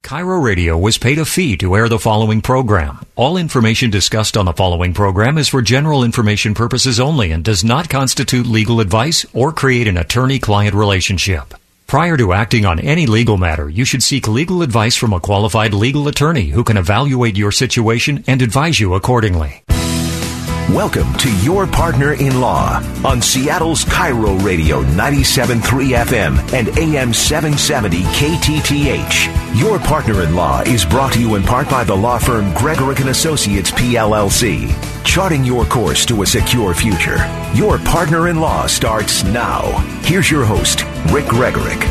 KIRO Radio was paid a fee to air the following program. All information discussed on the following program is for general information purposes only and does not constitute legal advice or create an attorney-client relationship. Prior to acting on any legal matter, you should seek legal advice from a qualified legal attorney who can evaluate your situation and advise you accordingly. Welcome to Your Partner in Law on Seattle's KIRO Radio 97.3 FM and AM 770 KTTH. Your Partner in Law is brought to you in part by the law firm Gregorick & Associates, PLLC. Charting your course to a secure future. Your Partner in Law starts now. Here's your host, Rick Gregorick.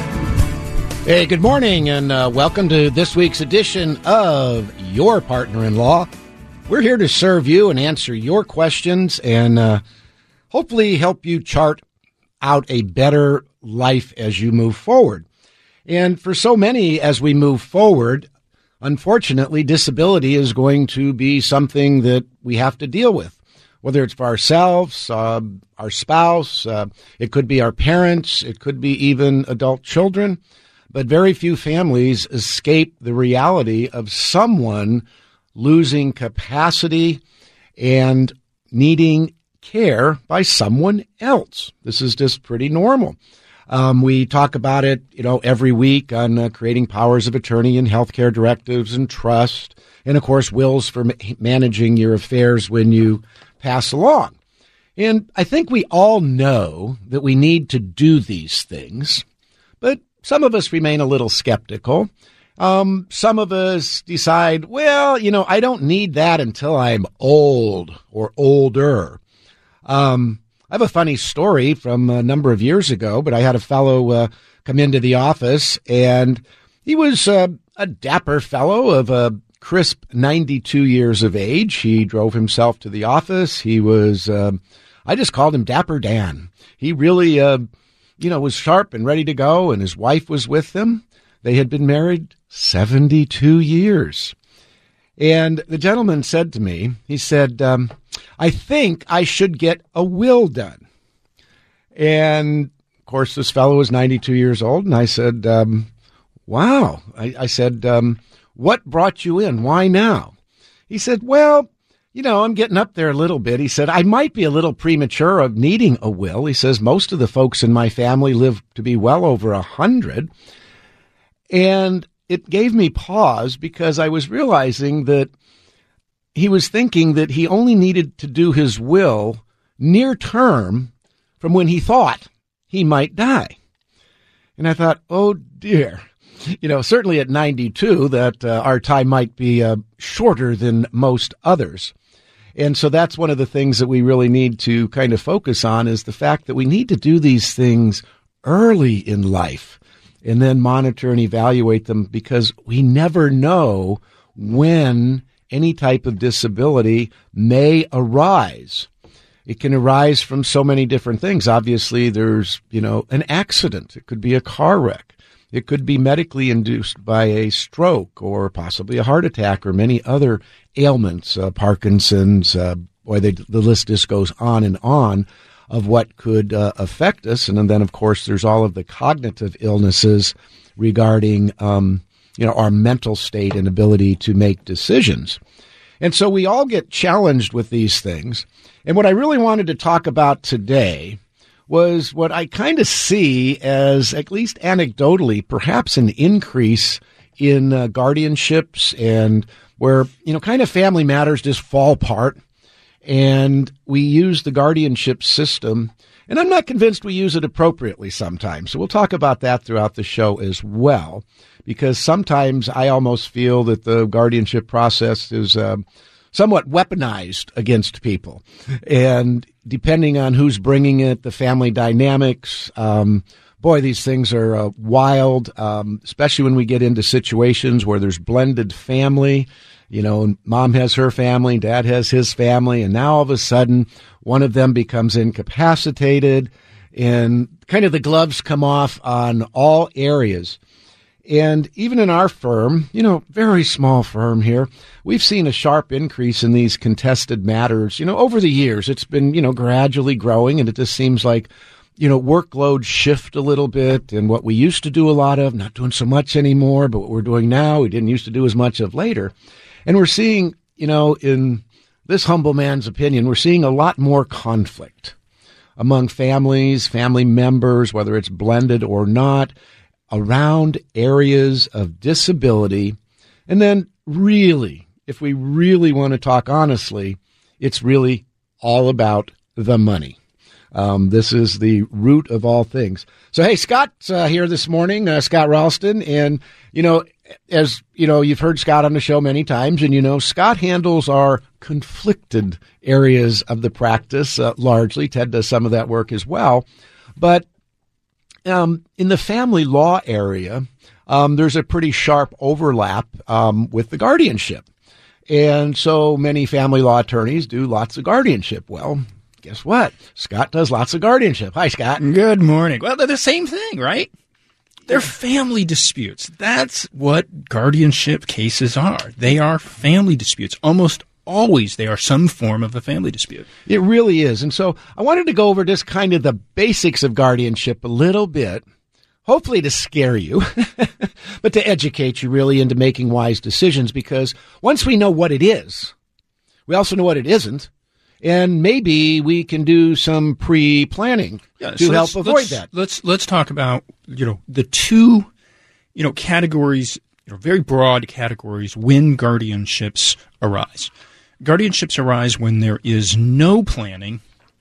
Hey, good morning, and welcome to this week's edition of Your Partner in Law. We're here to serve you and answer your questions and hopefully help you chart out a better life as you move forward. And for so many, as we move forward, unfortunately, disability is going to be something that we have to deal with, whether it's for ourselves, our spouse, it could be our parents, it could be even adult children. But very few families escape the reality of someone losing capacity and needing care by someone else. This is just pretty normal. We talk about it, every week on creating powers of attorney and healthcare directives and trust, and of course wills for managing your affairs when you pass along. And I think we all know that we need to do these things, but some of us remain a little skeptical. Some of us decide, I don't need that until I'm old or older. I have a funny story from a number of years ago, but I had a fellow come into the office, and he was a dapper fellow of a crisp 92 years of age. He drove himself to the office. He was, I just called him Dapper Dan. He really, was sharp and ready to go, and his wife was with him. They had been married 72 years. And the gentleman said to me, he said, I think I should get a will done. And, of course, this fellow was 92 years old. And I said, wow. I said, what brought you in? Why now? He said, I'm getting up there a little bit. He said, I might be a little premature of needing a will. He says, most of the folks in my family live to be well over 100. And it gave me pause because I was realizing that he was thinking that he only needed to do his will near term from when he thought he might die. And I thought, oh dear, certainly at 92 that our time might be shorter than most others. And so that's one of the things that we really need to kind of focus on is the fact that we need to do these things early in life and then monitor and evaluate them because we never know when any type of disability may arise. It can arise from so many different things. Obviously, there's, an accident. It could be a car wreck. It could be medically induced by a stroke or possibly a heart attack or many other ailments, Parkinson's, the list just goes on and on of what could affect us. And then, of course, there's all of the cognitive illnesses regarding, our mental state and ability to make decisions. And so we all get challenged with these things. And what I really wanted to talk about today was what I kind of see as, at least anecdotally, perhaps an increase in guardianships and where, kind of family matters just fall apart. And we use the guardianship system, and I'm not convinced we use it appropriately sometimes. So we'll talk about that throughout the show as well, because sometimes I almost feel that the guardianship process is somewhat weaponized against people. And depending on who's bringing it, the family dynamics, these things are wild, especially when we get into situations where there's blended family. Mom has her family, dad has his family, and now all of a sudden one of them becomes incapacitated and kind of the gloves come off on all areas. And even in our firm, very small firm here, we've seen a sharp increase in these contested matters. Over the years, it's been, gradually growing, and it just seems like workload shift a little bit, and what we used to do a lot of, not doing so much anymore, but what we're doing now, we didn't used to do as much of later. And we're seeing, in this humble man's opinion, we're seeing a lot more conflict among families, family members, whether it's blended or not, around areas of disability. And then really, if we really want to talk honestly, it's really all about the money. This is the root of all things. So, hey, Scott's here this morning, Scott Ralston. And, as you've heard Scott on the show many times, and, Scott handles our conflicted areas of the practice largely. Ted does some of that work as well. But in the family law area, there's a pretty sharp overlap with the guardianship. And so many family law attorneys do lots of guardianship. Well, guess what? Scott does lots of guardianship. Hi, Scott. Good morning. Well, they're the same thing, right? They're family disputes. That's what guardianship cases are. They are family disputes. Almost always they are some form of a family dispute. It really is. And so I wanted to go over just kind of the basics of guardianship a little bit, hopefully to scare you, but to educate you really into making wise decisions, because once we know what it is, we also know what it isn't. And maybe we can do some pre-planning to help avoid that. Let's talk about, the two, categories, very broad categories when guardianships arise. Guardianships arise when there is no planning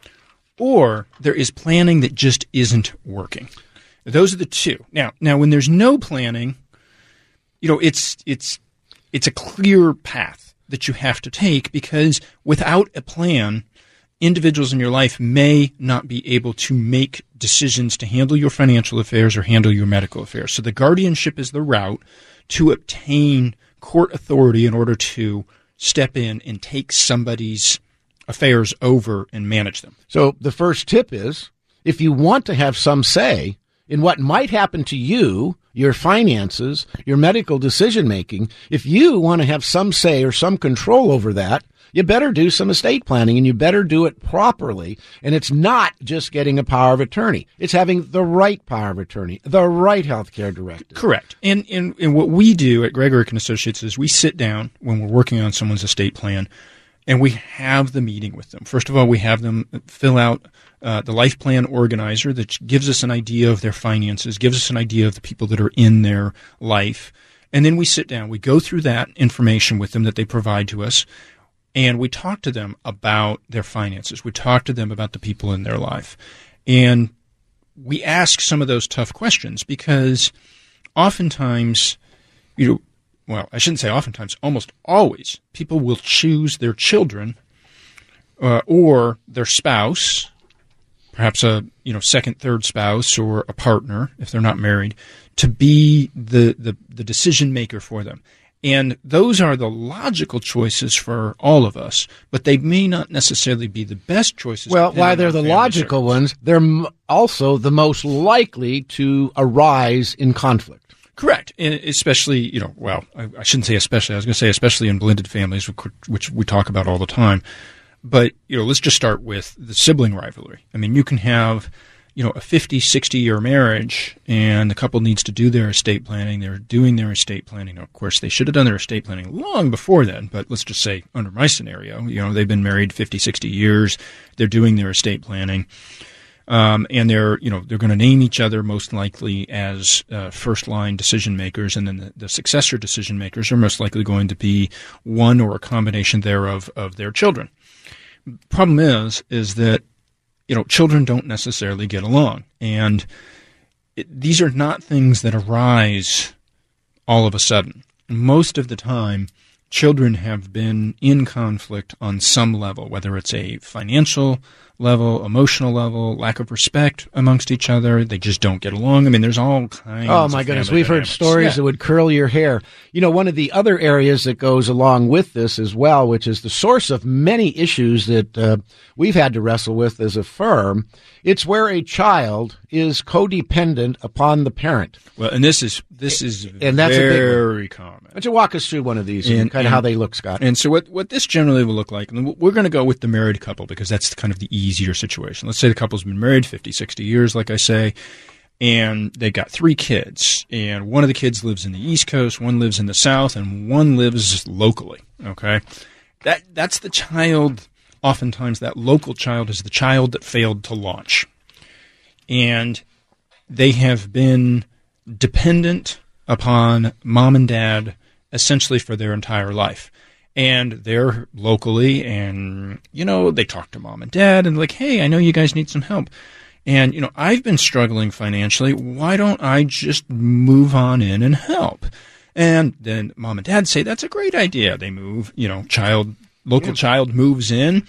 or there is planning that just isn't working. Those are the two. Now when there's no planning, it's a clear path that you have to take, because without a plan, individuals in your life may not be able to make decisions to handle your financial affairs or handle your medical affairs. So the guardianship is the route to obtain court authority in order to step in and take somebody's affairs over and manage them. So the first tip is, if you want to have some say in what might happen to you, your finances, your medical decision-making, if you want to have some say or some control over that, you better do some estate planning, and you better do it properly. And it's not just getting a power of attorney. It's having the right power of attorney, the right healthcare directive. Correct. And what we do at Gregorick & Associates is we sit down when we're working on someone's estate plan, and we have the meeting with them. First of all, we have them fill out the life plan organizer that gives us an idea of their finances, gives us an idea of the people that are in their life. And then we sit down, we go through that information with them that they provide to us, and we talk to them about their finances. We talk to them about the people in their life. And we ask some of those tough questions, because oftentimes, well, I shouldn't say oftentimes, almost always, people will choose their children or their spouse, perhaps a second, third spouse or a partner if they're not married, to be the decision maker for them. And those are the logical choices for all of us, but they may not necessarily be the best choices. Well, while they're the logical ones, they're also the most likely to arise in conflict. Correct. And especially, I shouldn't say especially. I was going to say especially in blended families, which we talk about all the time. But, let's just start with the sibling rivalry. I mean, you can have, a 50, 60-year marriage, and the couple needs to do their estate planning. They're doing their estate planning. Now, of course, they should have done their estate planning long before then, but let's just say under my scenario, they've been married 50, 60 years. They're doing their estate planning. And they're going to name each other most likely as first-line decision makers, and then the successor decision makers are most likely going to be one or a combination thereof of their children. Problem is that children don't necessarily get along, and these are not things that arise all of a sudden. Most of the time, children have been in conflict on some level, whether it's a financial level, emotional level, lack of respect amongst each other. They just don't get along. I mean, there's all kinds of Oh, my goodness. We've heard stories that would curl your hair. One of the other areas that goes along with this as well, which is the source of many issues that we've had to wrestle with as a firm, it's where a child is codependent upon the parent. Well, and this is and that's very common. Why don't you walk us through one of these and kind of how they look, Scott? And so what this generally will look like, and we're going to go with the married couple because that's kind of the easy easier situation. Let's say the couple's been married 50, 60 years, like I say, and they've got 3 kids, and one of the kids lives in the East Coast, one lives in the South, and one lives locally, okay? That's the child. Oftentimes that local child is the child that failed to launch. And they have been dependent upon mom and dad essentially for their entire life. And they're locally, and, they talk to mom and dad and like, hey, I know you guys need some help. And, I've been struggling financially. Why don't I just move on in and help? And then mom and dad say, that's a great idea. They move, local child moves in,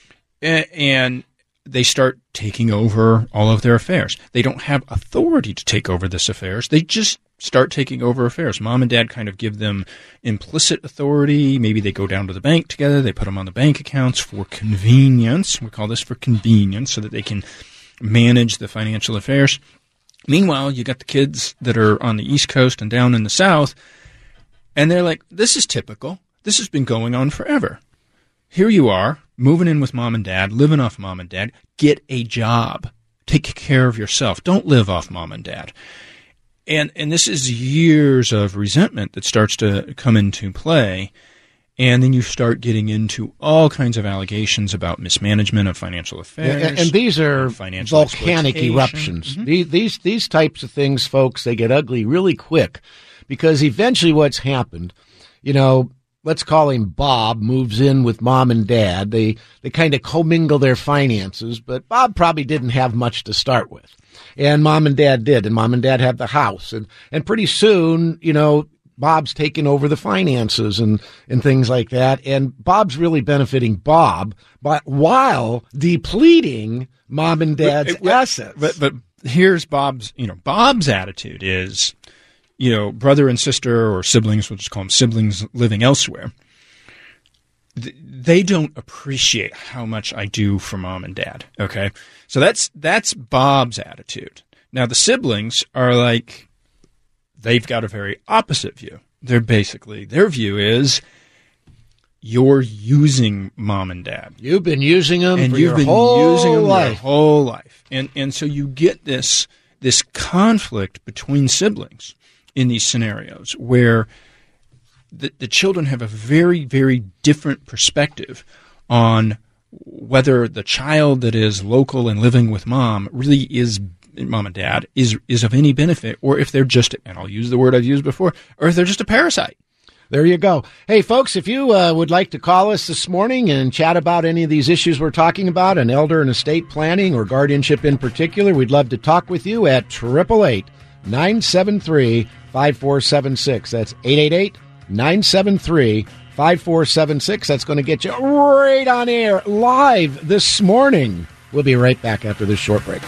and they start taking over all of their affairs. They don't have authority to take over this affairs. They just start taking over affairs. Mom and dad kind of give them implicit authority. Maybe they go down to the bank together. They put them on the bank accounts for convenience. We call this for convenience, so that they can manage the financial affairs. Meanwhile, you got the kids that are on the East Coast and down in the South, and they're like, this is typical. This has been going on forever. Here you are, moving in with mom and dad, living off mom and dad. Get a job. Take care of yourself. Don't live off mom and dad. And this is years of resentment that starts to come into play. And then you start getting into all kinds of allegations about mismanagement of financial affairs. And these are volcanic eruptions. Mm-hmm. These types of things, folks, they get ugly really quick, because eventually what's happened, let's call him Bob, moves in with mom and dad. They kind of commingle their finances, but Bob probably didn't have much to start with. And mom and dad did, and mom and dad have the house. And pretty soon, Bob's taking over the finances and things like that. And Bob's really benefiting Bob, but while depleting mom and dad's assets. But here's Bob's attitude is, brother and sister or siblings, we'll just call them siblings living elsewhere. They don't appreciate how much I do for mom and dad. Okay. So that's Bob's attitude. Now the siblings are like, they've got a very opposite view. Their view is, you're using mom and dad. You've been using them and for your whole life. And so you get this conflict between siblings in these scenarios where the children have a very, very different perspective on whether the child that is local and living with mom really is mom and dad is of any benefit, or if they're just, and I'll use the word I've used before, or if they're just a parasite. There you go. Hey, folks, if you would like to call us this morning and chat about any of these issues we're talking about, and elder and estate planning or guardianship in particular, we'd love to talk with you at 888-973-5476. That's 888-973-5476. That's going to get you right on air live this morning. We'll be right back after this short break.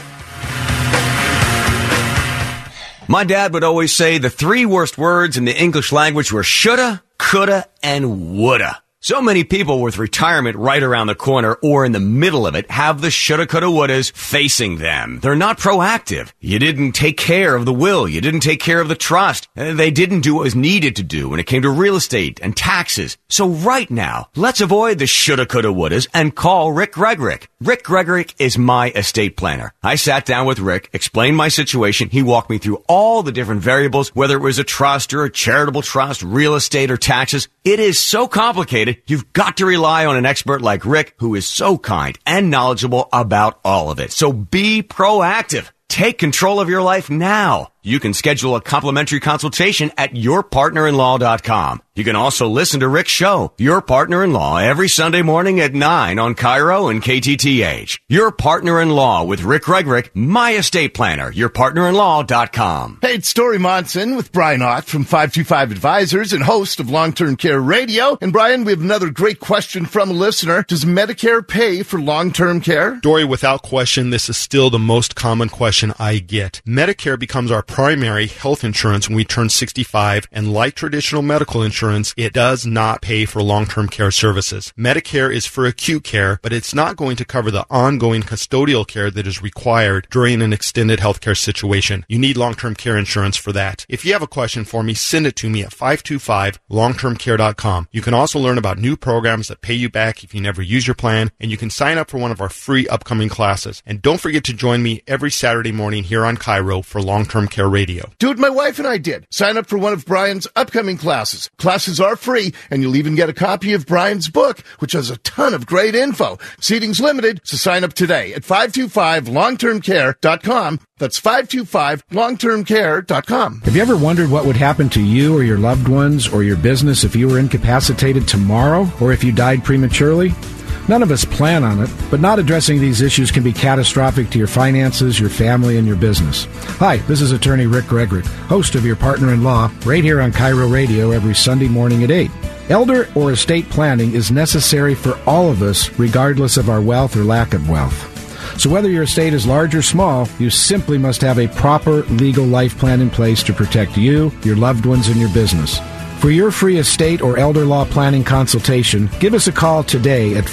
My dad would always say the 3 worst words in the English language were shoulda, coulda, and woulda. So many people with retirement right around the corner or in the middle of it have the shoulda, coulda, wouldas facing them. They're not proactive. You didn't take care of the will. You didn't take care of the trust. They didn't do what was needed to do when it came to real estate and taxes. So right now, let's avoid the shoulda, coulda, wouldas and call Rick Gregorick. Rick Gregorick is my estate planner. I sat down with Rick, explained my situation. He walked me through all the different variables, whether it was a trust or a charitable trust, real estate or taxes. It is so complicated. You've got to rely on an expert like Rick, who is so kind and knowledgeable about all of it. So be proactive. Take control of your life now. You can schedule a complimentary consultation at yourpartnerinlaw.com. You can also listen to Rick's show, Your Partner-in-Law, every Sunday morning at 9 on Cairo and KTTH. Your Partner-in-Law with Rick Gregorick, my estate planner, yourpartnerinlaw.com. Hey, it's Story Monson with Brian Ott from 525 Advisors and host of Long-Term Care Radio. And Brian, we have another great question from a listener. Does Medicare pay for long-term care? Dory, without question, this is still the most common question I get. Medicare becomes our primary health insurance when we turn 65, and like traditional medical insurance, it does not pay for long-term care services. Medicare is for acute care, but it's not going to cover the ongoing custodial care that is required during an extended healthcare situation. You need long-term care insurance for that. If you have a question for me, send it to me at 525longtermcare.com. You can also learn about new programs that pay you back if you never use your plan, and you can sign up for one of our free upcoming classes. And don't forget to join me every Saturday morning here on Cairo for Long-Term Care Radio. Do what my wife and I did. Sign up for one of Brian's upcoming classes. Classes are free, and you'll even get a copy of Brian's book, which has a ton of great info. Seating's limited, so sign up today at 525longtermcare.com. That's 525longtermcare.com. Have you ever wondered what would happen to you or your loved ones or your business if you were incapacitated tomorrow or if you died prematurely? None of us plan on it, but not addressing these issues can be catastrophic to your finances, your family, and your business. Hi, this is attorney Rick Gregorick, host of Your Partner in Law, right here on Cairo Radio every Sunday morning at 8. Elder or estate planning is necessary for all of us, regardless of our wealth or lack of wealth. So whether your estate is large or small, you simply must have a proper legal life plan in place to protect you, your loved ones, and your business. For your free estate or elder law planning consultation, give us a call today at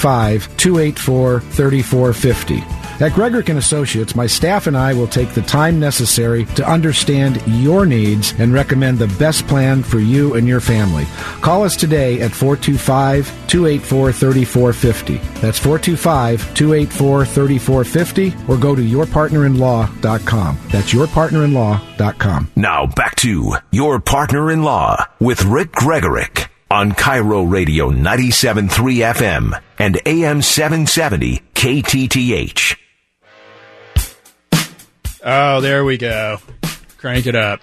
425-284-3450. At Gregorick & Associates, my staff and I will take the time necessary to understand your needs and recommend the best plan for you and your family. Call us today at 425-284-3450. That's 425-284-3450, or go to yourpartnerinlaw.com. That's yourpartnerinlaw.com. Now back to Your Partner in Law with Rick Gregorick on Cairo Radio 97.3 FM and AM 770 KTTH. Oh, there we go. Crank it up.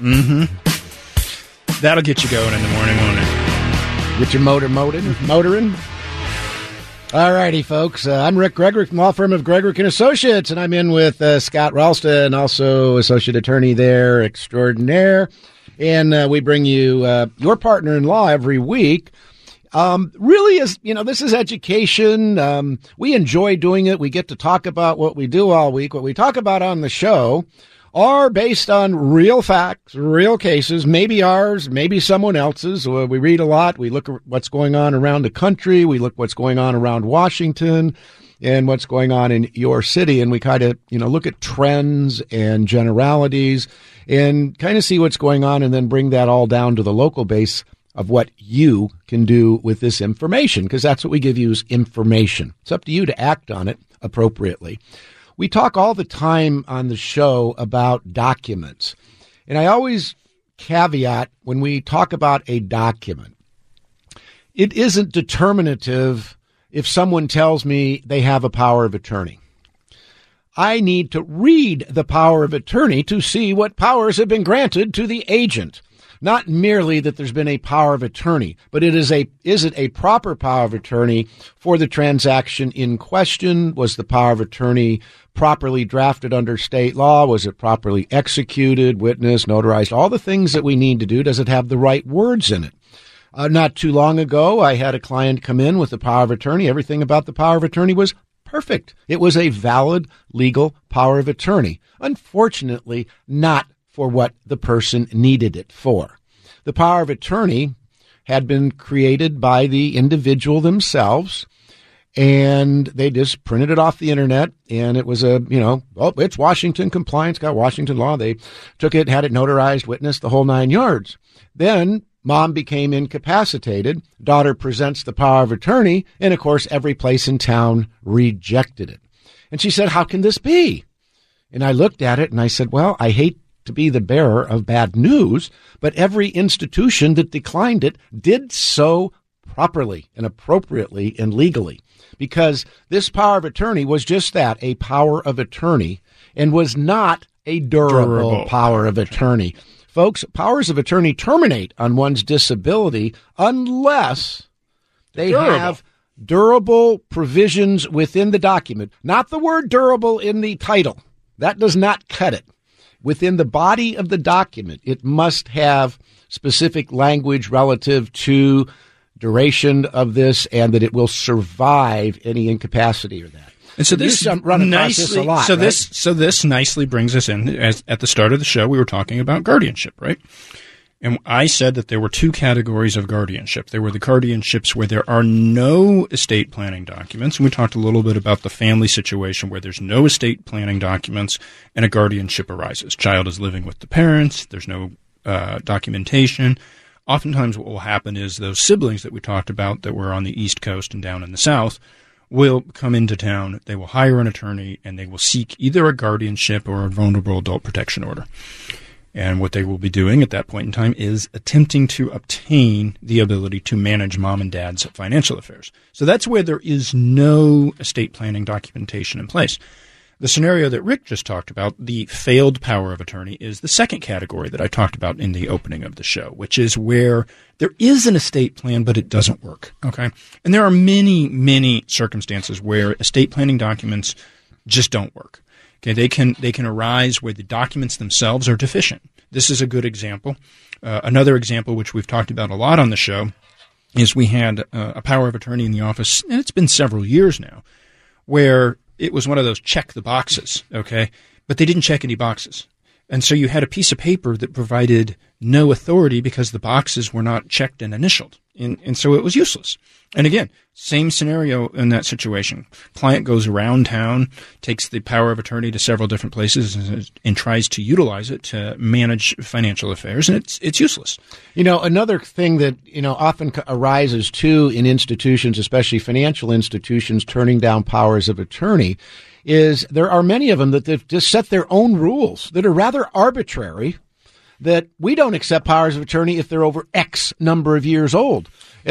That'll get you going in the morning, won't it? Get your motoring. All righty, folks. I'm Rick Gregorick from law firm of Gregorick & Associates, and I'm in with Scott Ralston, also associate attorney there extraordinaire. And we bring you Your Partner in Law every week. Really is, this is education. We enjoy doing it. We get to talk about what we do all week. What we talk about on the show are based on real facts, real cases, maybe ours, maybe someone else's. We read a lot. We look at what's going on around the country. We look what's going on around Washington and what's going on in your city. And we kind of, look at trends and generalities and kind of see what's going on and then bring that all down to the local base of what you can do with this information, because that's what we give you is information. It's up to you to act on it appropriately. We talk all the time on the show about documents, and I always caveat when we talk about a document, it isn't determinative if someone tells me they have a power of attorney. I need to read the power of attorney to see what powers have been granted to the agent. Not merely that there's been a power of attorney, but is it a proper power of attorney for the transaction in question? Was the power of attorney properly drafted under state law? Was it properly executed, witnessed, notarized? All the things that we need to do. Does it have the right words in it? Not too long ago, I had a client come in with the power of attorney. Everything about the power of attorney was perfect. It was a valid legal power of attorney. Unfortunately, not for what the person needed it for. The power of attorney had been created by the individual themselves, and they just printed it off the internet, and it was it's Washington compliance, got Washington law. They took it, had it notarized, witnessed, the whole 9 yards. Then mom became incapacitated. Daughter presents the power of attorney, and of course, every place in town rejected it. And she said, "How can this be?" And I looked at it, and I said, "Well, I hate to be the bearer of bad news, but every institution that declined it did so properly and appropriately and legally, because this power of attorney was just that, a power of attorney, and was not a durable power of attorney. Folks, powers of attorney terminate on one's disability unless they have durable provisions within the document, not the word durable in the title. That does not cut it. Within the body of the document, it must have specific language relative to duration of this and that it will survive any incapacity or that. And so this run across this a lot. So right? this nicely brings us in. As at the start of the show, we were talking about guardianship, right? And I said that there were two categories of guardianship. There were the guardianships where there are no estate planning documents, and we talked a little bit about the family situation where there's no estate planning documents and a guardianship arises. Child is living with the parents. There's no documentation. Oftentimes what will happen is those siblings that we talked about that were on the East Coast and down in the South will come into town. They will hire an attorney, and they will seek either a guardianship or a vulnerable adult protection order. And what they will be doing at that point in time is attempting to obtain the ability to manage mom and dad's financial affairs. So that's where there is no estate planning documentation in place. The scenario that Rick just talked about, the failed power of attorney, is the second category that I talked about in the opening of the show, which is where there is an estate plan, but it doesn't work. Okay. And there are many, many circumstances where estate planning documents just don't work. Okay, they can arise where the documents themselves are deficient. This is a good example. Another example, which we've talked about a lot on the show, is we had a power of attorney in the office, and it's been several years now, where it was one of those check the boxes, okay? But they didn't check any boxes. And so you had a piece of paper that provided no authority because the boxes were not checked and initialed. And so it was useless. And again, same scenario in that situation. Client goes around town, takes the power of attorney to several different places and tries to utilize it to manage financial affairs, and it's useless. You know, another thing that, often arises too in institutions, especially financial institutions, turning down powers of attorney, is there are many of them that they've just set their own rules that are rather arbitrary, that we don't accept powers of attorney if they're over X number of years old.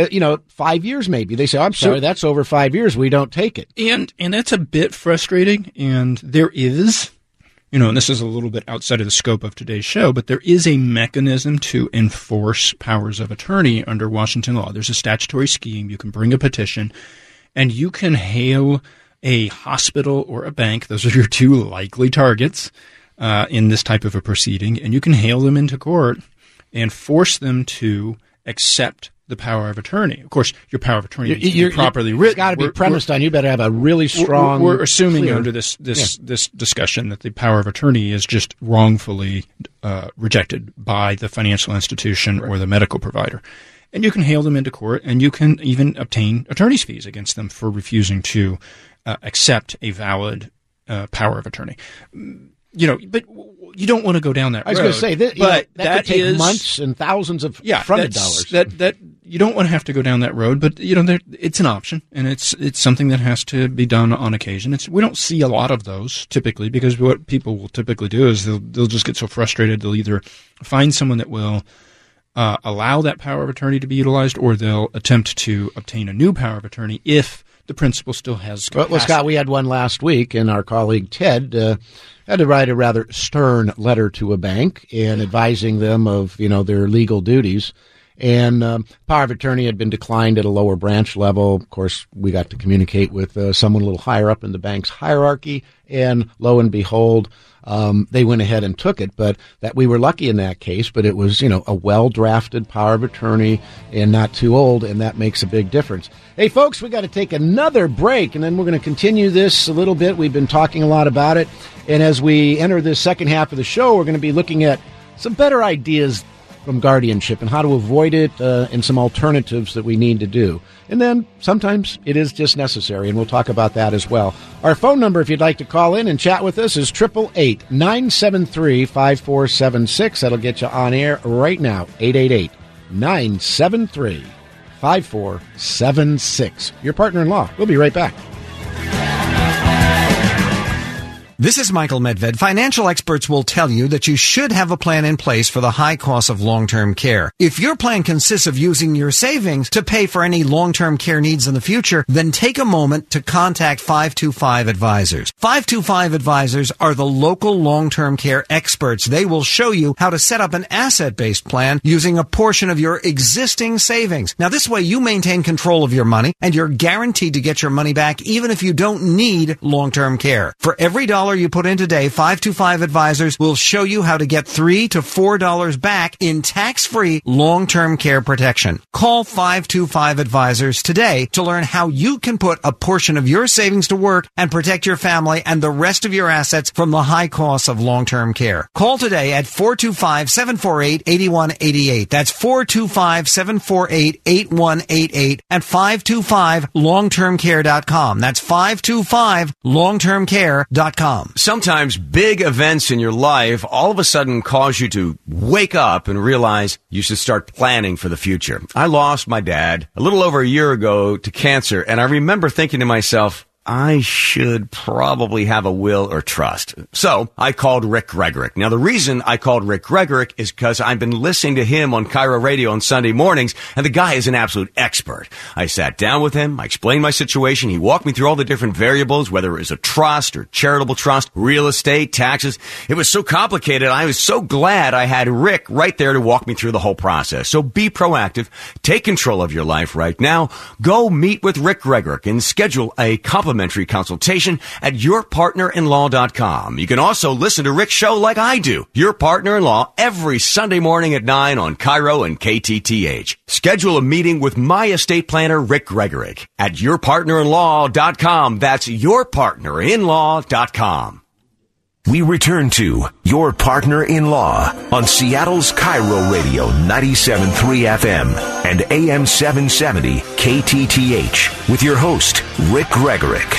5 years maybe. They say, I'm sorry, that's over 5 years. We don't take it. And that's a bit frustrating. And there is, and this is a little bit outside of the scope of today's show, but there is a mechanism to enforce powers of attorney under Washington law. There's a statutory scheme. You can bring a petition, and you can hail a hospital or a bank. Those are your two likely targets in this type of a proceeding, and you can hail them into court and force them to accept the power of attorney. Of course, your power of attorney needs to be properly written. It's got to be premised on you better have a really strong. We're assuming under this discussion that the power of attorney is just wrongfully rejected by the financial institution or the medical provider. And you can hail them into court, and you can even obtain attorney's fees against them for refusing to accept a valid power of attorney. But you don't want to go down that road. I was going to say that could take months and thousands of fronted dollars. That you don't want to have to go down that road, but it's an option, and it's something that has to be done on occasion. We don't see a lot of those typically, because what people will typically do is they'll just get so frustrated they'll either find someone that will allow that power of attorney to be utilized, or they'll attempt to obtain a new power of attorney if the principal still has capacity. Well, Scott, we had one last week, and our colleague Ted had to write a rather stern letter to a bank and advising them of, their legal duties. And power of attorney had been declined at a lower branch level. Of course, we got to communicate with someone a little higher up in the bank's hierarchy, and lo and behold, they went ahead and took it. But that we were lucky in that case. But it was, a well-drafted power of attorney and not too old, and that makes a big difference. Hey, folks, we got to take another break, and then we're going to continue this a little bit. We've been talking a lot about it, and as we enter this second half of the show, we're going to be looking at some better ideas from guardianship and how to avoid it, and some alternatives that we need to do. And then sometimes it is just necessary, and we'll talk about that as well. Our phone number, if you'd like to call in and chat with us, is 888-973-5476. That'll get you on air right now, 888-973-5476. Your partner-in-law. We'll be right back. This is Michael Medved. Financial experts will tell you that you should have a plan in place for the high cost of long-term care. If your plan consists of using your savings to pay for any long-term care needs in the future, then take a moment to contact 525 Advisors. 525 Advisors are the local long-term care experts. They will show you how to set up an asset-based plan using a portion of your existing savings. Now, this way you maintain control of your money, and you're guaranteed to get your money back even if you don't need long-term care. For every dollar $1 you put in today, 525 Advisors will show you how to get $3 to $4 back in tax-free long-term care protection. Call 525 Advisors today to learn how you can put a portion of your savings to work and protect your family and the rest of your assets from the high costs of long-term care. Call today at 425-748-8188. That's 425-748-8188 at 525longtermcare.com. That's 525longtermcare.com. Sometimes big events in your life all of a sudden cause you to wake up and realize you should start planning for the future. I lost my dad a little over a year ago to cancer, and I remember thinking to myself, I should probably have a will or trust. So I called Rick Gregorek. Now, the reason I called Rick Gregorek is because I've been listening to him on Cairo Radio on Sunday mornings, and the guy is an absolute expert. I sat down with him. I explained my situation. He walked me through all the different variables, whether it was a trust or charitable trust, real estate, taxes. It was so complicated. I was so glad I had Rick right there to walk me through the whole process. So be proactive. Take control of your life right now. Go meet with Rick Gregorek and schedule a complimentary consultation at yourpartnerinlaw.com. You can also listen to Rick's show like I do, Your Partner-in-Law, every Sunday morning at 9 on Cairo and KTTH. Schedule a meeting with my estate planner, Rick Gregorek, at yourpartnerinlaw.com. That's yourpartnerinlaw.com. We return to Your Partner-in-Law on Seattle's Cairo Radio 97.3 FM and AM 770 KTTH with your host, Rick Gregorek.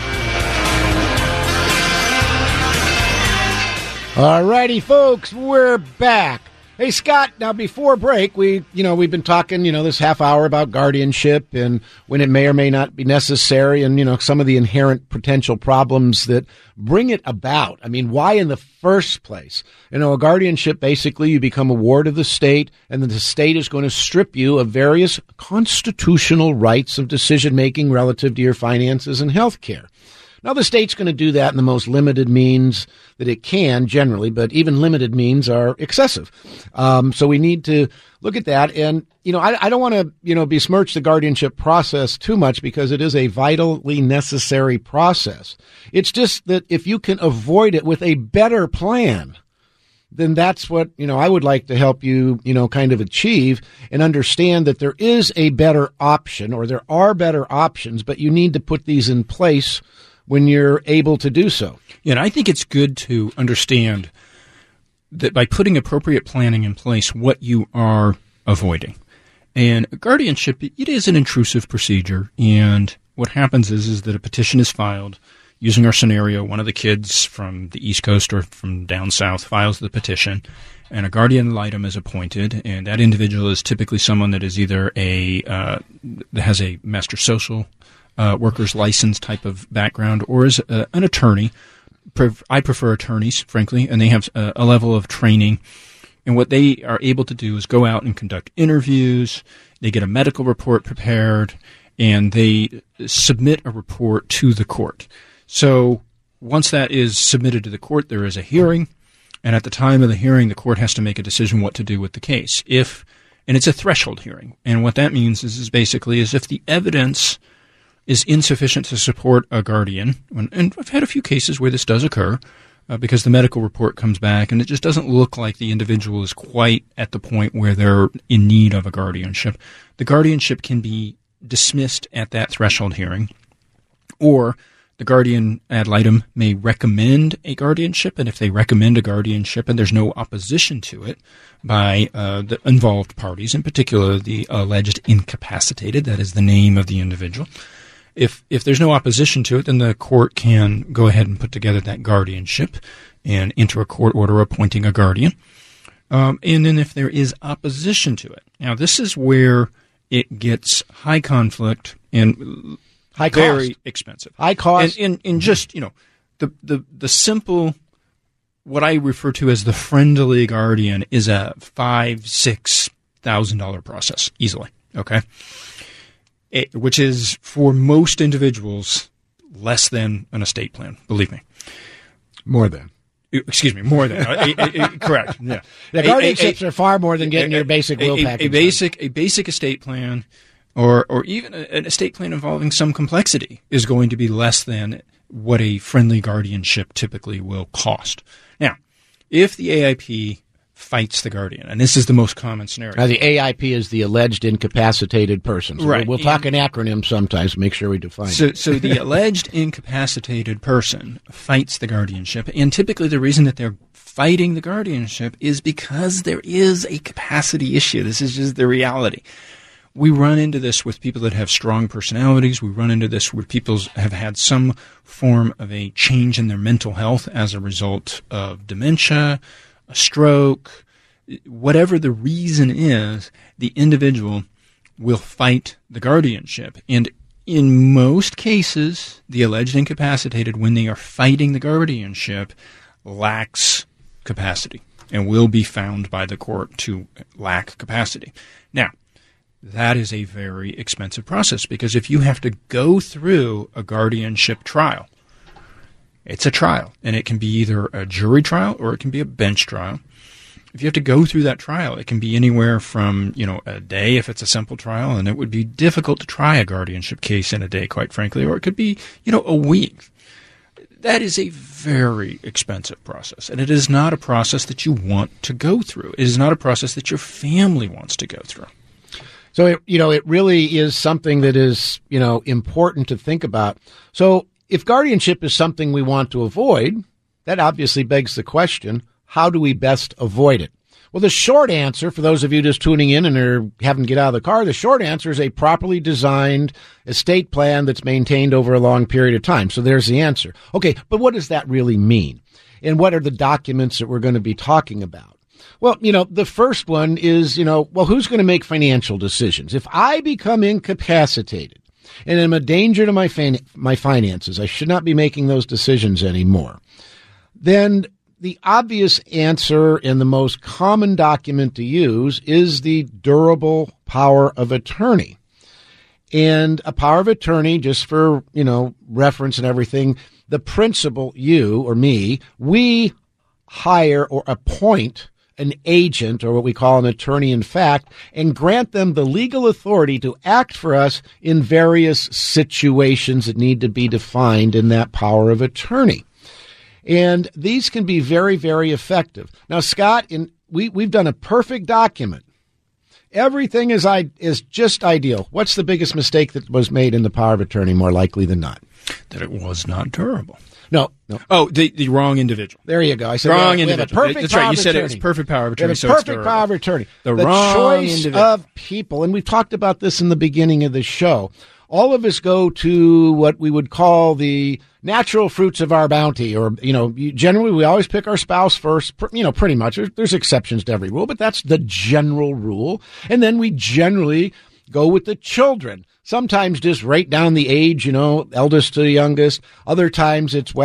All righty, folks, we're back. Hey, Scott, now before break, we've been talking, this half hour about guardianship and when it may or may not be necessary and, some of the inherent potential problems that bring it about. I mean, why in the first place? A guardianship, basically, you become a ward of the state, and then the state is going to strip you of various constitutional rights of decision-making relative to your finances and health care. Now, the state's going to do that in the most limited means that it can, generally, but even limited means are excessive. So we need to look at that. And, I don't want to, besmirch the guardianship process too much because it is a vitally necessary process. It's just that if you can avoid it with a better plan, then that's what, I would like to help you, kind of achieve and understand that there is a better option or there are better options, but you need to put these in place when you're able to do so. Yeah, and I think it's good to understand that by putting appropriate planning in place, what you are avoiding. And guardianship, it is an intrusive procedure, and what happens is that a petition is filed. Using our scenario, one of the kids from the East Coast or from down south files the petition, and a guardian ad litem is appointed, and that individual is typically someone that is either that has a master social worker's license type of background, or is an attorney. I prefer attorneys, frankly, and they have a level of training. And what they are able to do is go out and conduct interviews. They get a medical report prepared, and they submit a report to the court. So once that is submitted to the court, there is a hearing, and at the time of the hearing, the court has to make a decision what to do with the case. And it's a threshold hearing, and what that means is basically if the evidence is insufficient to support a guardian, and I've had a few cases where this does occur, because the medical report comes back and it just doesn't look like the individual is quite at the point where they're in need of a guardianship. The guardianship can be dismissed at that threshold hearing, or the guardian ad litem may recommend a guardianship, and if they recommend a guardianship and there's no opposition to it by the involved parties, in particular the alleged incapacitated, that is the name of the individual, if there's no opposition to it, then the court can go ahead and put together that guardianship and enter a court order appointing a guardian. And then if there is opposition to it. Now, this is where it gets high conflict and high cost. Very expensive. High cost. And just, the simple, what I refer to as the friendly guardian is a $5,000-$6,000 process, easily, okay? Which is, for most individuals, less than an estate plan, believe me. More than. Excuse me, more than. Correct, yeah. The guardianships are far more than getting your basic will package. A basic estate plan, or even an estate plan involving some complexity, is going to be less than what a friendly guardianship typically will cost. Now, if the AIP fights the guardian, and this is the most common scenario. Now, the AIP is the alleged incapacitated person. So right. We'll talk an acronym sometimes, make sure we define it. So the alleged incapacitated person fights the guardianship, and typically the reason that they're fighting the guardianship is because there is a capacity issue. This is just the reality. We run into this with people that have strong personalities. We run into this with people who have had some form of a change in their mental health as a result of dementia, a stroke, whatever the reason is, the individual will fight the guardianship. And in most cases, the alleged incapacitated, when they are fighting the guardianship, lacks capacity and will be found by the court to lack capacity. Now, that is a very expensive process, because if you have to go through a guardianship trial, it's a trial, and it can be either a jury trial or it can be a bench trial. If you have to go through that trial, it can be anywhere from, a day if it's a simple trial, and it would be difficult to try a guardianship case in a day, quite frankly, or it could be, a week. That is a very expensive process, and it is not a process that you want to go through. It is not a process that your family wants to go through. So, it really is something that is, important to think about. So if guardianship is something we want to avoid, that obviously begs the question, how do we best avoid it? Well, the short answer, for those of you just tuning in and are having to get out of the car, the short answer is a properly designed estate plan that's maintained over a long period of time. So there's the answer. Okay, but what does that really mean? And what are the documents that we're going to be talking about? Well, the first one is, who's going to make financial decisions? If I become incapacitated and am a danger to my finances, I should not be making those decisions anymore. Then the obvious answer and the most common document to use is the durable power of attorney. And a power of attorney, just for, reference and everything, the principal, you or me, we hire or appoint an agent, or what we call an attorney in fact, and grant them the legal authority to act for us in various situations that need to be defined in that power of attorney. And these can be very, very effective. Now, Scott, we've done a perfect document. Everything is just ideal. What's the biggest mistake that was made in the power of attorney, more likely than not? That it was not durable. No. Oh, the wrong individual. There you go. I said wrong individual. That's right. You said it was perfect power of attorney. So perfect power of attorney. The wrong choice individual. of people, and we've talked about this in the beginning of the show. All of us go to what we would call the natural fruits of our bounty, or, generally we always pick our spouse first, pretty much. There's exceptions to every rule, but that's the general rule. And then we generally go with the children. Sometimes just right down the age, eldest to youngest. Other times it's,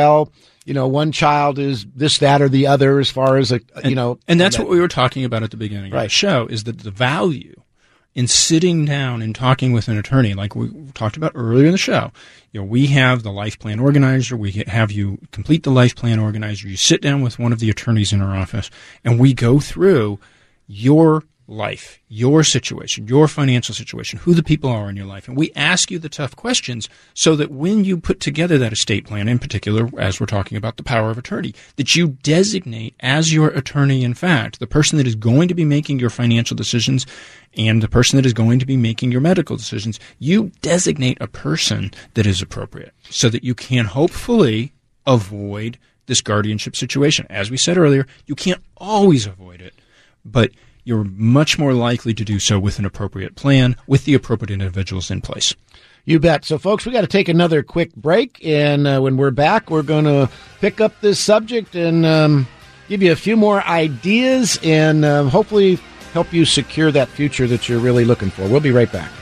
one child is this, that, or the other as far as, And that's what we were talking about at the beginning of the show, is that the value in sitting down and talking with an attorney, like we talked about earlier in the show. We have the life plan organizer. We have you complete the life plan organizer. You sit down with one of the attorneys in our office, and we go through your life, your situation, your financial situation, who the people are in your life. And we ask you the tough questions so that when you put together that estate plan, in particular, as we're talking about the power of attorney, that you designate as your attorney, in fact, the person that is going to be making your financial decisions and the person that is going to be making your medical decisions. You designate a person that is appropriate so that you can hopefully avoid this guardianship situation. As we said earlier, you can't always avoid it, but you're much more likely to do so with an appropriate plan, with the appropriate individuals in place. You bet. So, folks, we got to take another quick break, and when we're back, we're going to pick up this subject and give you a few more ideas and hopefully help you secure that future that you're really looking for. We'll be right back.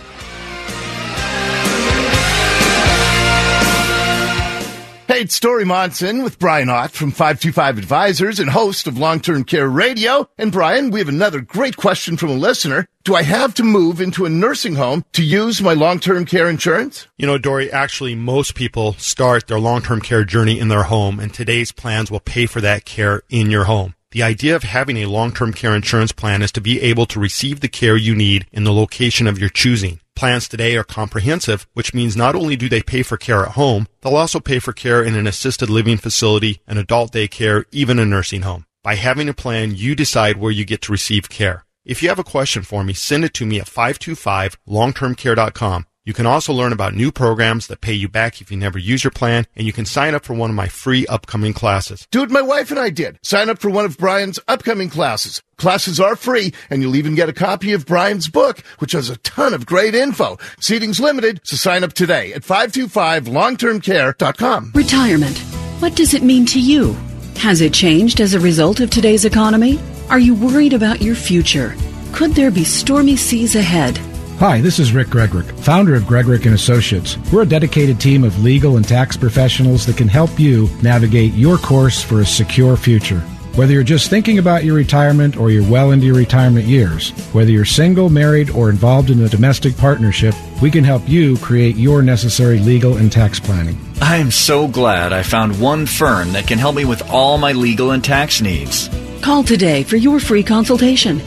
Hey, it's Story Monson with Brian Ott from 525 Advisors and host of Long-Term Care Radio. And Brian, we have another great question from a listener. Do I have to move into a nursing home to use my long-term care insurance? Dory, actually, most people start their long-term care journey in their home, and today's plans will pay for that care in your home. The idea of having a long-term care insurance plan is to be able to receive the care you need in the location of your choosing. Plans today are comprehensive, which means not only do they pay for care at home, they'll also pay for care in an assisted living facility, an adult daycare, even a nursing home. By having a plan, you decide where you get to receive care. If you have a question for me, send it to me at 525longtermcare.com. You can also learn about new programs that pay you back if you never use your plan, and you can sign up for one of my free upcoming classes. Do what my wife and I did. Sign up for one of Brian's upcoming classes. Classes are free, and you'll even get a copy of Brian's book, which has a ton of great info. Seating's limited, so sign up today at 525longtermcare.com. Retirement. What does it mean to you? Has it changed as a result of today's economy? Are you worried about your future? Could there be stormy seas ahead? Hi, this is Rick Gregorick, founder of Gregorick & Associates. We're a dedicated team of legal and tax professionals that can help you navigate your course for a secure future. Whether you're just thinking about your retirement or you're well into your retirement years, whether you're single, married, or involved in a domestic partnership, we can help you create your necessary legal and tax planning. I am so glad I found one firm that can help me with all my legal and tax needs. Call today for your free consultation.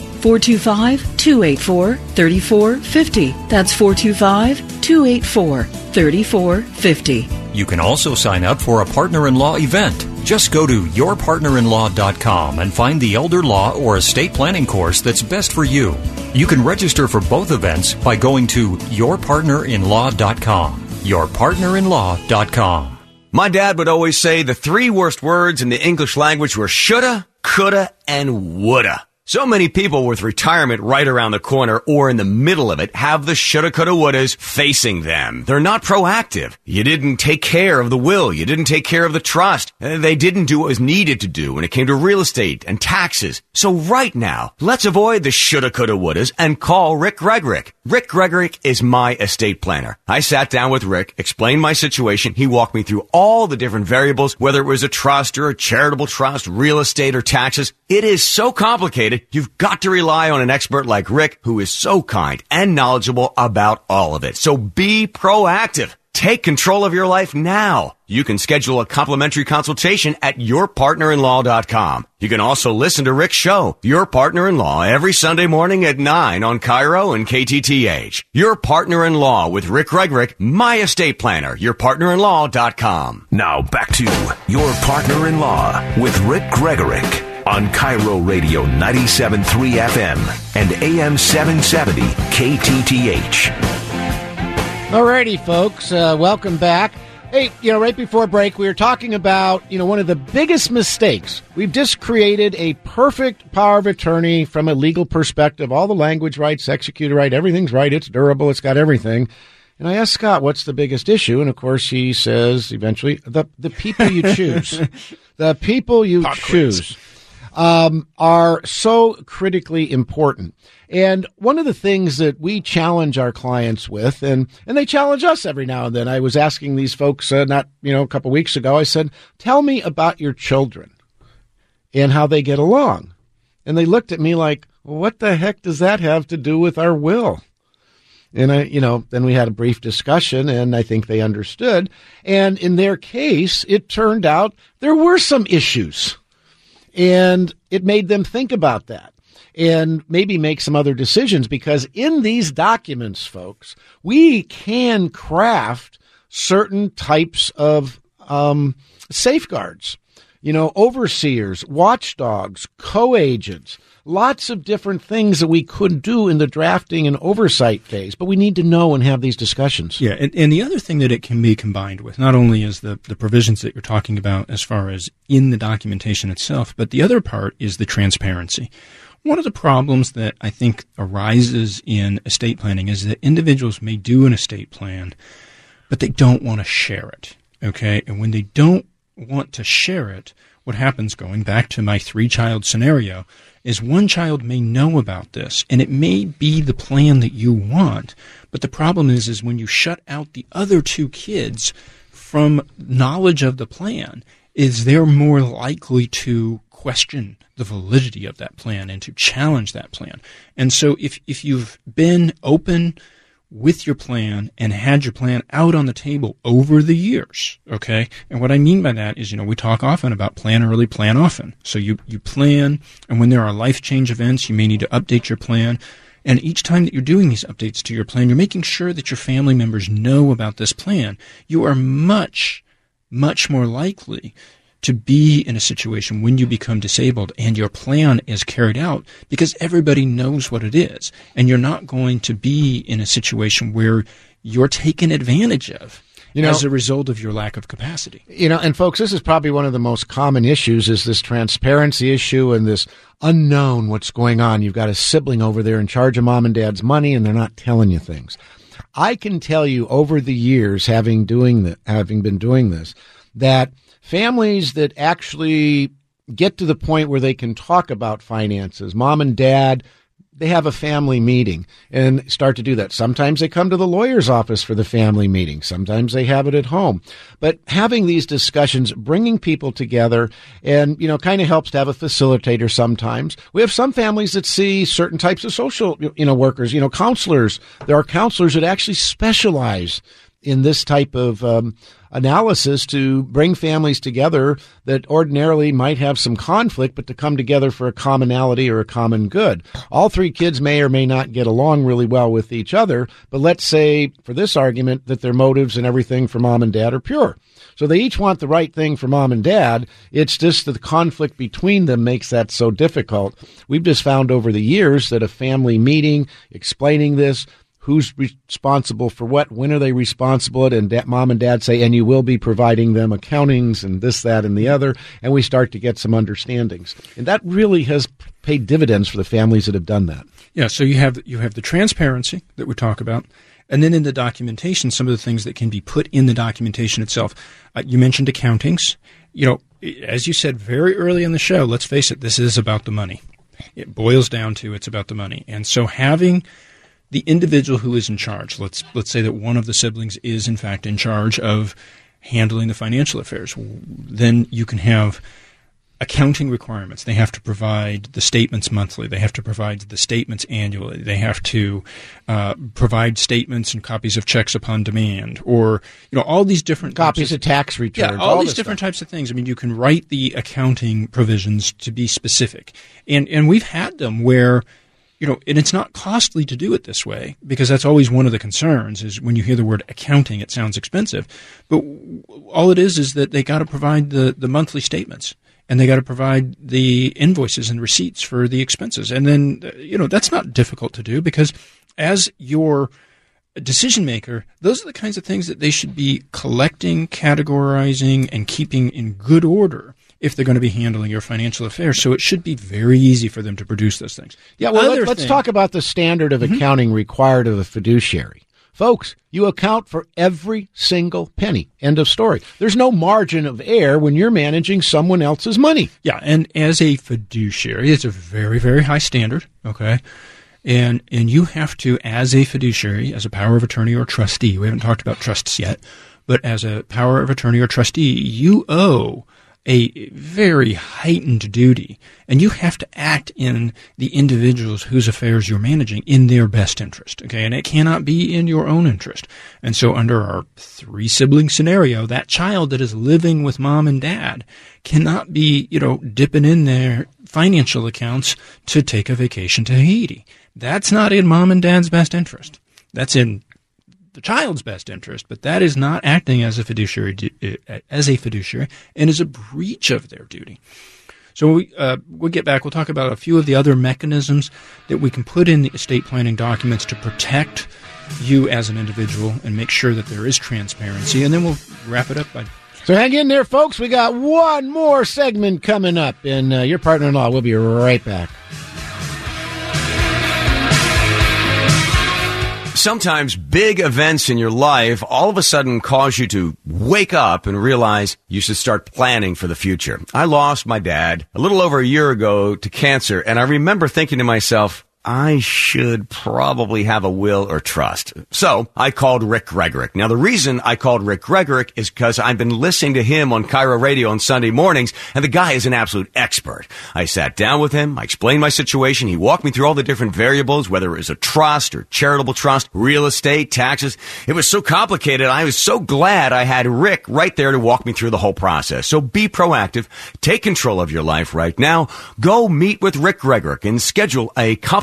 425-284-3450. That's 425-284-3450. You can also sign up for a partner-in-law event. Just go to yourpartnerinlaw.com and find the elder law or estate planning course that's best for you. You can register for both events by going to yourpartnerinlaw.com. yourpartnerinlaw.com. My dad would always say the three worst words in the English language were shoulda, coulda, and woulda. So many people with retirement right around the corner or in the middle of it have the shoulda, coulda, wouldas facing them. They're not proactive. You didn't take care of the will. You didn't take care of the trust. They didn't do what was needed to do when it came to real estate and taxes. So right now, let's avoid the shoulda, coulda, wouldas and call Rick Gregorick. Rick Gregorick is my estate planner. I sat down with Rick, explained my situation. He walked me through all the different variables, whether it was a trust or a charitable trust, real estate or taxes. It is so complicated. You've got to rely on an expert like Rick, who is so kind and knowledgeable about all of it. So be proactive. Take control of your life now. You can schedule a complimentary consultation at yourpartnerinlaw.com. You can also listen to Rick's show, Your Partner-in-Law, every Sunday morning at 9 on Cairo and KTTH. Your Partner-in-Law with Rick Gregorick, my estate planner, yourpartnerinlaw.com. Now back to Your Partner-in-Law with Rick Gregorick on Cairo Radio 97.3 FM and AM 770 KTTH. Alrighty, folks, welcome back. Hey, right before break, we were talking about, one of the biggest mistakes. We've just created a perfect power of attorney from a legal perspective. All the language rights, executed right, everything's right, it's durable, it's got everything. And I asked Scott, what's the biggest issue? And, of course, he says, eventually, the people you choose. The people you choose are so critically important. And one of the things that we challenge our clients with, and they challenge us every now and then, I was asking these folks, a couple weeks ago, I said, tell me about your children and how they get along. And they looked at me like, well, what the heck does that have to do with our will? And then we had a brief discussion, and I think they understood. And in their case, it turned out there were some issues. And it made them think about that and maybe make some other decisions, because in these documents, folks, we can craft certain types of safeguards, overseers, watchdogs, co-agents, lots of different things that we could do in the drafting and oversight phase, but we need to know and have these discussions. Yeah, and the other thing that it can be combined with, not only is the provisions that you're talking about as far as in the documentation itself, but the other part is the transparency. One of the problems that I think arises in estate planning is that individuals may do an estate plan, but they don't want to share it, okay? And when they don't want to share it, what happens, going back to my 3-child scenario, is one child may know about this, and it may be the plan that you want, but the problem is when you shut out the other 2 kids from knowledge of the plan, is they're more likely to question the validity of that plan and to challenge that plan. And so if you've been open with your plan and had your plan out on the table over the years, okay? And what I mean by that is, we talk often about plan early, plan often. So you plan, and when there are life change events, you may need to update your plan. And each time that you're doing these updates to your plan, you're making sure that your family members know about this plan. You are much, much more likely to be in a situation when you become disabled and your plan is carried out because everybody knows what it is. And you're not going to be in a situation where you're taken advantage of as a result of your lack of capacity. And folks, this is probably one of the most common issues is this transparency issue and this unknown what's going on. You've got a sibling over there in charge of mom and dad's money and they're not telling you things. I can tell you over the years, having been doing this, that families that actually get to the point where they can talk about finances, mom and dad, they have a family meeting and start to do that. Sometimes they come to the lawyer's office for the family meeting. Sometimes they have it at home. But having these discussions, bringing people together and, kind of helps to have a facilitator sometimes. We have some families that see certain types of social, workers, counselors. There are counselors that actually specialize in this type of analysis to bring families together that ordinarily might have some conflict, but to come together for a commonality or a common good. All three kids may or may not get along really well with each other, but let's say for this argument that their motives and everything for mom and dad are pure. So they each want the right thing for mom and dad. It's just that the conflict between them makes that so difficult. We've just found over the years that a family meeting explaining this, who's responsible for what? When are they responsible? And mom and dad say, and you will be providing them accountings and this, that, and the other. And we start to get some understandings. And that really has paid dividends for the families that have done that. Yeah, so you have the transparency that we talk about. And then in the documentation, some of the things that can be put in the documentation itself. You mentioned accountings. As you said very early in the show, let's face it, this is about the money. It boils down to it's about the money. And so having the individual who is in charge, let's say that one of the siblings is in fact in charge of handling the financial affairs, then you can have accounting requirements. They have to provide the statements monthly. They have to provide the statements annually. They have to provide statements and copies of checks upon demand, or all these different copies of tax returns. Yeah, all these different types of things. I mean, you can write the accounting provisions to be specific, and we've had them where. And it's not costly to do it this way because that's always one of the concerns is when you hear the word accounting, it sounds expensive. But all it is that they got to provide the monthly statements and they got to provide the invoices and receipts for the expenses. And then, that's not difficult to do because as your decision maker, those are the kinds of things that they should be collecting, categorizing, and keeping in good order if they're going to be handling your financial affairs. So it should be very easy for them to produce those things. Yeah, well, let's talk about the standard of accounting required of a fiduciary. Folks, you account for every single penny. End of story. There's no margin of error when you're managing someone else's money. Yeah, and as a fiduciary, it's a very, very high standard, okay? And you have to, as a fiduciary, as a power of attorney or trustee, we haven't talked about trusts yet, but as a power of attorney or trustee, you owe a very heightened duty, and you have to act in the individuals whose affairs you're managing in their best interest, okay? And it cannot be in your own interest. And so under our three-sibling scenario, that child that is living with mom and dad cannot be, dipping in their financial accounts to take a vacation to Haiti. That's not in mom and dad's best interest. That's in the child's best interest, but that is not acting as a fiduciary, and is a breach of their duty. So we'll get back. We'll talk about a few of the other mechanisms that we can put in the estate planning documents to protect you as an individual and make sure that there is transparency, and then we'll wrap it up by. So hang in there, folks. We got one more segment coming up, and your partner-in-law. We'll be right back. Sometimes big events in your life all of a sudden cause you to wake up and realize you should start planning for the future. I lost my dad a little over a year ago to cancer, and I remember thinking to myself, I should probably have a will or trust. So I called Rick Gregorick. Now, the reason I called Rick Gregorick is because I've been listening to him on Cairo Radio on Sunday mornings, and the guy is an absolute expert. I sat down with him. I explained my situation. He walked me through all the different variables, whether it was a trust or charitable trust, real estate, taxes. It was so complicated. I was so glad I had Rick right there to walk me through the whole process. So be proactive. Take control of your life right now. Go meet with Rick Gregorick and schedule a complimentary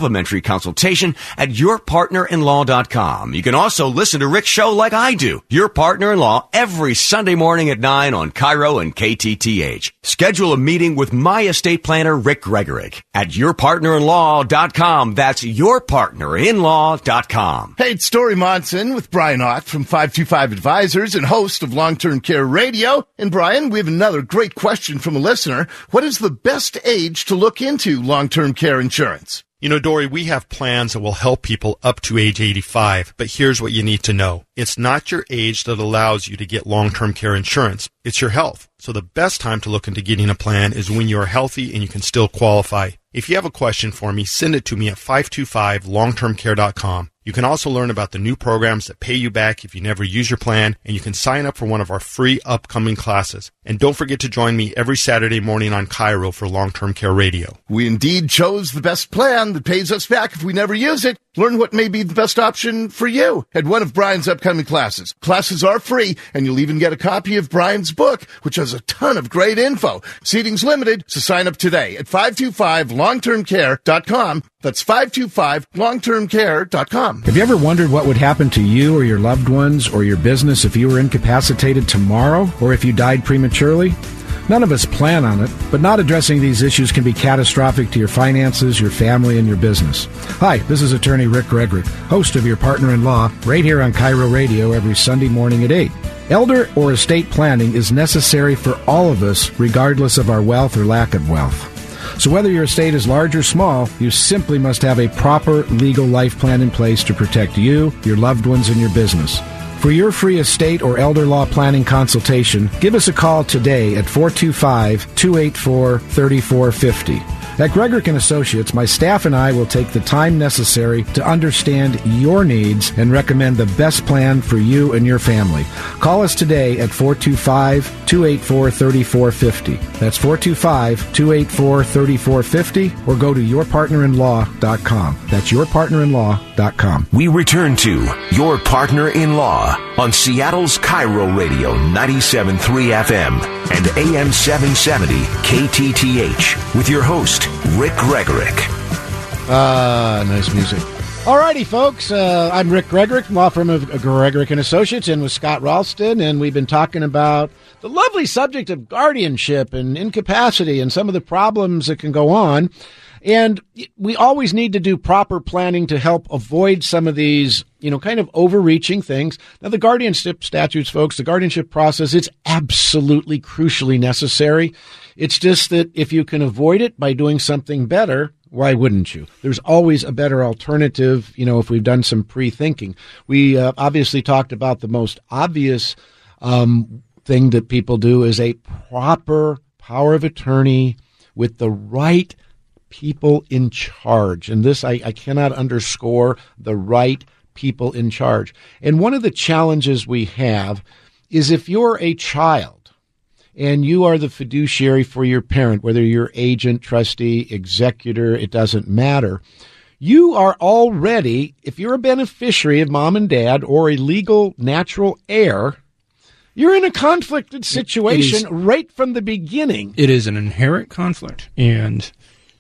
complimentary consultation at yourpartnerinlaw.com. You can also listen to Rick's show like I do, Your Partner-in-Law, every Sunday morning at 9 on Cairo and KTTH. Schedule a meeting with my estate planner, Rick Gregorick, at yourpartnerinlaw.com. That's yourpartnerinlaw.com. Hey, it's Story Monson with Brian Ott from 525 Advisors and host of Long-Term Care Radio. And Brian, we have another great question from a listener. What is the best age to look into long-term care insurance? You know, Dory, we have plans that will help people up to age 85, but here's what you need to know. It's not your age that allows you to get long-term care insurance. It's your health. So the best time to look into getting a plan is when you are healthy and you can still qualify. If you have a question for me, send it to me at 525longtermcare.com. You can also learn about the new programs that pay you back if you never use your plan, and you can sign up for one of our free upcoming classes. And don't forget to join me every Saturday morning on Cairo for Long-Term Care Radio. We indeed chose the best plan that pays us back if we never use it. Learn what may be the best option for you at one of Brian's upcoming classes. Classes are free, and you'll even get a copy of Brian's book, which has a ton of great info. Seating's limited, so sign up today at 525longtermcare.com. That's 525longtermcare.com. Have you ever wondered what would happen to you or your loved ones or your business if you were incapacitated tomorrow or if you died prematurely? None of us plan on it, but not addressing these issues can be catastrophic to your finances, your family, and your business. Hi, this is attorney Rick Gregorick, host of Your Partner-in-Law, right here on Cairo Radio every Sunday morning at 8. Elder or estate planning is necessary for all of us, regardless of our wealth or lack of wealth. So whether your estate is large or small, you simply must have a proper legal life plan in place to protect you, your loved ones, and your business. For your free estate or elder law planning consultation, give us a call today at 425-284-3450. At Gregorick & Associates, my staff and I will take the time necessary to understand your needs and recommend the best plan for you and your family. Call us today at 425-284-3450. That's 425-284-3450, or go to yourpartnerinlaw.com. That's yourpartnerinlaw.com. We return to Your Partner-in-Law on Seattle's Cairo Radio 97.3 FM and AM 770 KTTH with your host, Rick Gregorick. Nice music. Alrighty, folks. I'm Rick Gregorick, law firm of Gregorick & Associates, and with Scott Ralston, and we've been talking about the lovely subject of guardianship and incapacity and some of the problems that can go on. And we always need to do proper planning to help avoid some of these, kind of overreaching things. Now, the guardianship statutes, folks, the guardianship process, it's absolutely crucially necessary. It's just that if you can avoid it by doing something better, why wouldn't you? There's always a better alternative, if we've done some pre-thinking. We obviously talked about the most obvious thing that people do is a proper power of attorney with the right people in charge. And this, I cannot underscore, the right people in charge. And one of the challenges we have is if you're a child and you are the fiduciary for your parent, whether you're agent, trustee, executor, it doesn't matter. You are already, if you're a beneficiary of mom and dad or a legal natural heir, you're in a conflicted situation right from the beginning. It is an inherent conflict, and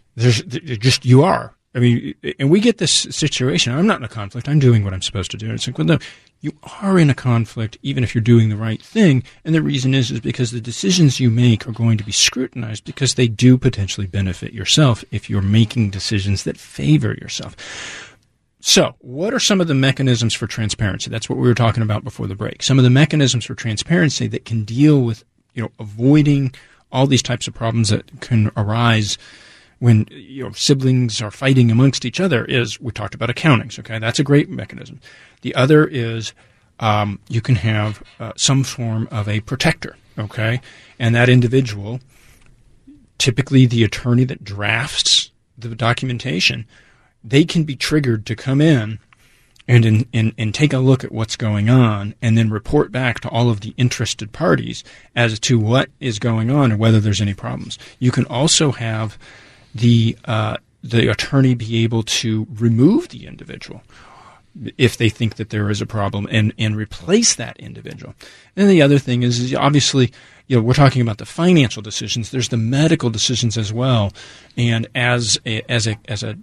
you are. I mean, and we get this situation. I'm not in a conflict. I'm doing what I'm supposed to do. And it's like, well, no, you are in a conflict even if you're doing the right thing. And the reason is because the decisions you make are going to be scrutinized because they do potentially benefit yourself if you're making decisions that favor yourself. So what are some of the mechanisms for transparency? That's what we were talking about before the break. Some of the mechanisms for transparency that can deal with, avoiding all these types of problems that can arise when siblings are fighting amongst each other is, we talked about accountings, okay? That's a great mechanism. The other is you can have some form of a protector, okay? And that individual, typically the attorney that drafts the documentation, they can be triggered to come in and take a look at what's going on and then report back to all of the interested parties as to what is going on and whether there's any problems. You can also have the attorney be able to remove the individual if they think that there is a problem and replace that individual. And the other thing is obviously, we're talking about the financial decisions. There's the medical decisions as well. And as a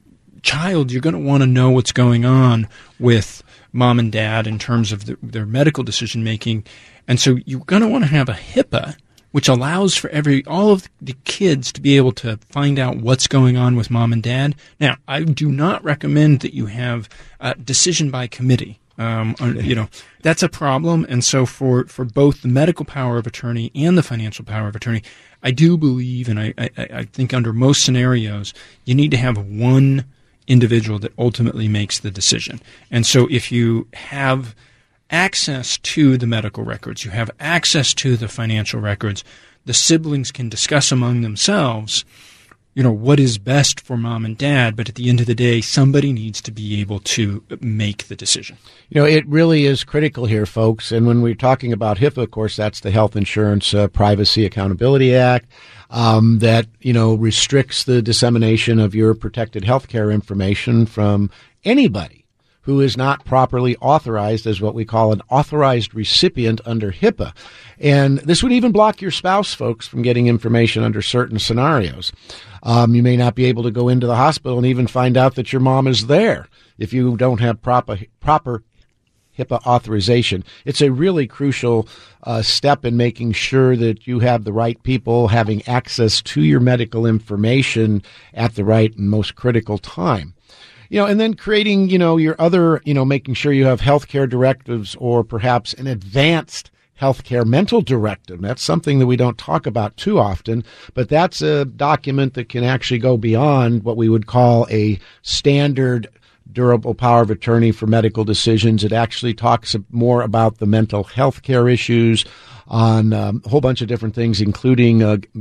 child, you're going to want to know what's going on with mom and dad in terms of their medical decision making. And so you're going to want to have a HIPAA, which allows for all of the kids to be able to find out what's going on with mom and dad. Now, I do not recommend that you have a decision by committee. That's a problem. And so for both the medical power of attorney and the financial power of attorney, I do believe, and I think under most scenarios, you need to have one individual that ultimately makes the decision. And so if you have access to the medical records, you have access to the financial records, the siblings can discuss among themselves, what is best for mom and dad, but at the end of the day, somebody needs to be able to make the decision. It really is critical here, folks. And when we're talking about HIPAA, of course, that's the Health Insurance Privacy Accountability Act that, restricts the dissemination of your protected healthcare information from anybody who is not properly authorized as what we call an authorized recipient under HIPAA. And this would even block your spouse, folks, from getting information under certain scenarios. You may not be able to go into the hospital and even find out that your mom is there if you don't have proper HIPAA authorization. It's a really crucial step in making sure that you have the right people having access to your medical information at the right and most critical time. And then creating, your other, making sure you have healthcare directives or perhaps an advanced healthcare mental directive. That's something that we don't talk about too often, but that's a document that can actually go beyond what we would call a standard durable power of attorney for medical decisions. It actually talks more about the mental health care issues on a whole bunch of different things, including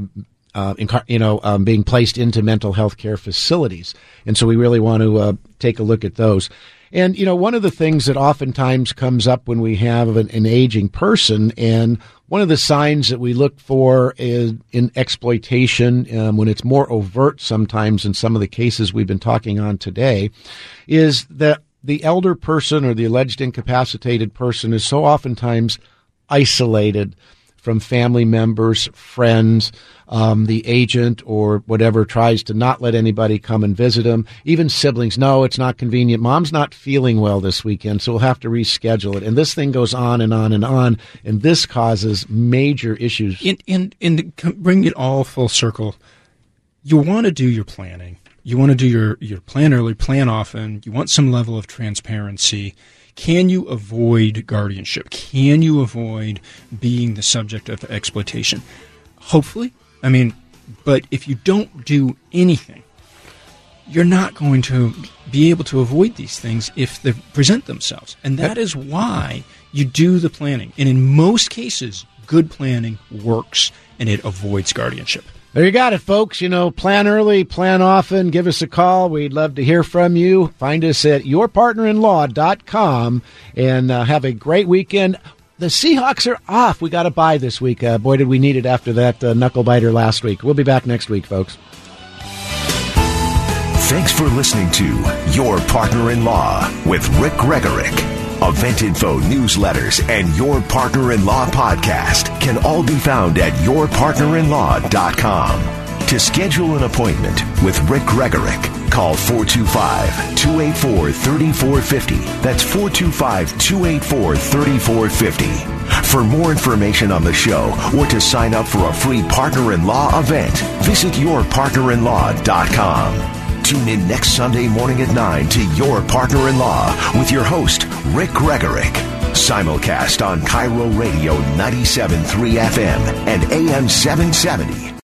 being placed into mental health care facilities. And so we really want to take a look at those. And, one of the things that oftentimes comes up when we have an aging person, and one of the signs that we look for is in exploitation, when it's more overt sometimes in some of the cases we've been talking on today, is that the elder person or the alleged incapacitated person is so oftentimes isolated from family members, friends. The agent or whatever tries to not let anybody come and visit them. Even siblings, no, it's not convenient. Mom's not feeling well this weekend, so we'll have to reschedule it. And this thing goes on and on and on, and this causes major issues. And to bring it all full circle, you want to do your planning. You want to do your plan early, plan often. You want some level of transparency. Can you avoid guardianship? Can you avoid being the subject of exploitation? Hopefully. But if you don't do anything, you're not going to be able to avoid these things if they present themselves. And that is why you do the planning. And in most cases, good planning works, and it avoids guardianship. There you got it, folks. Plan early, plan often. Give us a call. We'd love to hear from you. Find us at yourpartnerinlaw.com and have a great weekend. The Seahawks are off. We got a bye this week. Boy, did we need it after that knuckle biter last week. We'll be back next week, folks. Thanks for listening to Your Partner in Law with Rick Gregorick. Event info, newsletters, and Your Partner in Law podcast can all be found at yourpartnerinlaw.com. To schedule an appointment with Rick Gregorick, call 425-284-3450. That's 425-284-3450. For more information on the show or to sign up for a free partner-in-law event, visit yourpartnerinlaw.com. Tune in next Sunday morning at 9 to Your Partner in Law with your host, Rick Gregorick. Simulcast on Cairo Radio 97.3 FM and AM 770.